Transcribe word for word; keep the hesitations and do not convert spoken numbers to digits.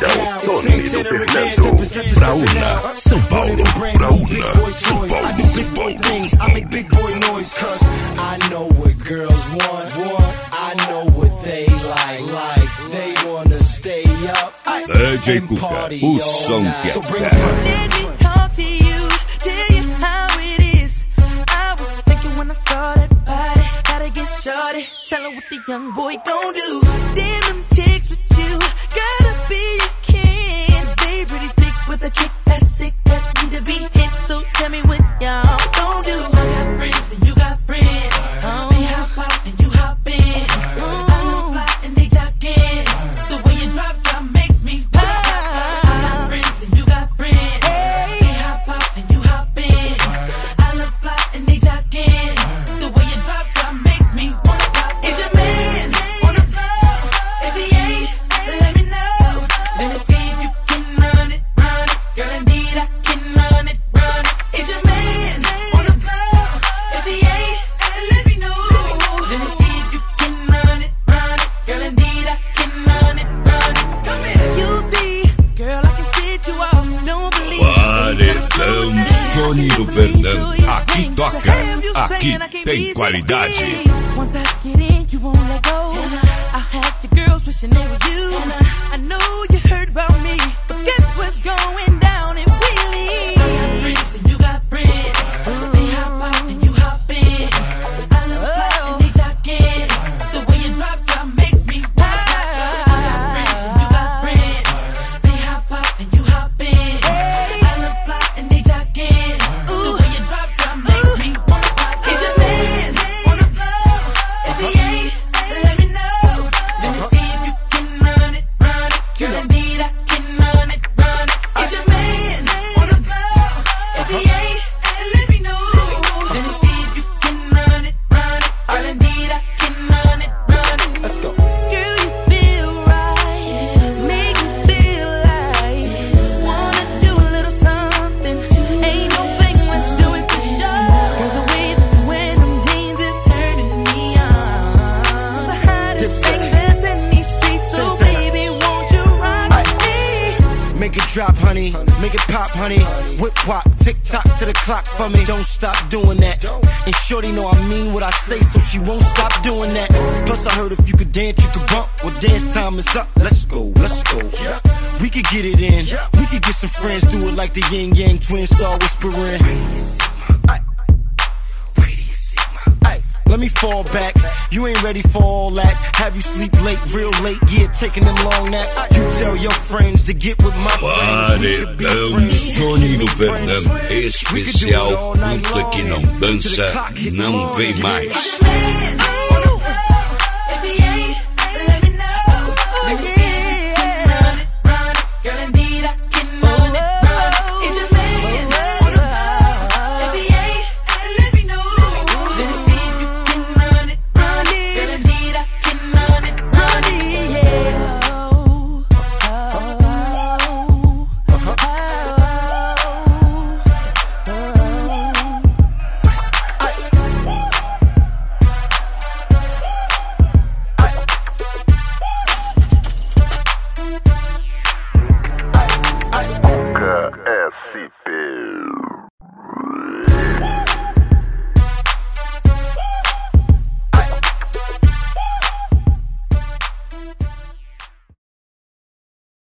Fernandão, Toninho Fernando, Brauna, São Paulo, Brauna, São Paulo, São Paulo. I make big boy noise, cause I know what girls want, want. I know what they like, like. They wanna stay up D J Cuca, o som que so bring é. Let me talk to you, tell you how it is. I was thinking when I saw that body, gotta get shorty. Tell her what the young boy gon' do. Damn them chicks with you, gotta be your kin. They pretty thick with a kick that's sick, that need to be hit. So tell me what y'all gon' do. I got friends and you got friends. Oh. They hop out and you hop in. Oh. I look fly and they jock in. The way you drop drop makes me pop. I got friends and you got friends. Hey. They hop out and you hop in. I look fly and they jock in. The way you drop drop makes me wanna pop. Is your man on the floor? If he ain't, let me know. Let me see if you can run it, run it. Girl, indeed I can run it, run it. Is your man on the floor? If he ain't, let me know. Let me see if you can run it, run it. Girl, indeed I can run it, run it. Come here, you see, girl, I can sit you out. Don't believe Paredão Sonido Fernando, aqui toca, aqui tem qualidade. Once I get in, you won't let go. I had the girls wishing they were you. I know you heard about me, but guess what's going down in Wheelie? I got friends and you got friends. They hop out and you hop in. I look fly and they jock in. The way you drop drop makes me wild. I got friends and you got friends. They hop out and you hop in. I look fly and they jock in. The way you drop drop makes me wanna pop. Is your man on the floor? If he ain't, let me know. Let me see if you can run it, run it. Girl, indeed I can run it, run it. Is your man on the floor? If he ain't, let me know. Let me see if you can run it, run it. Girl, indeed I can run it, run it. Let's go. Girl, you feel right, make me feel like wanna do a little something. Ain't no fake, let's do it for sure. Girl, the way that you wear them jeans is turning me on. The hottest thing that's in these streets, so baby, won't you rock me? Make it drop, honey. Make it pop, honey. Whip wop, tick tock to the clock for me. Don't stop doing that. And shorty know I mean what I say, so she won't stop doing that. Plus I heard if you could dance, you could bump. Well, dance time is up. Let's go, let's go. We could get it in. We could get some friends, do it like the yin yang twins, start whispering. Ay. Ay. Let me fall back. You ain't ready for all that. Have you sleep late, real late, yeah, taking them long naps. You tell your friends to get with my friends. Paredão Sonido Fernando, especial, luta que não dança, não vem mais.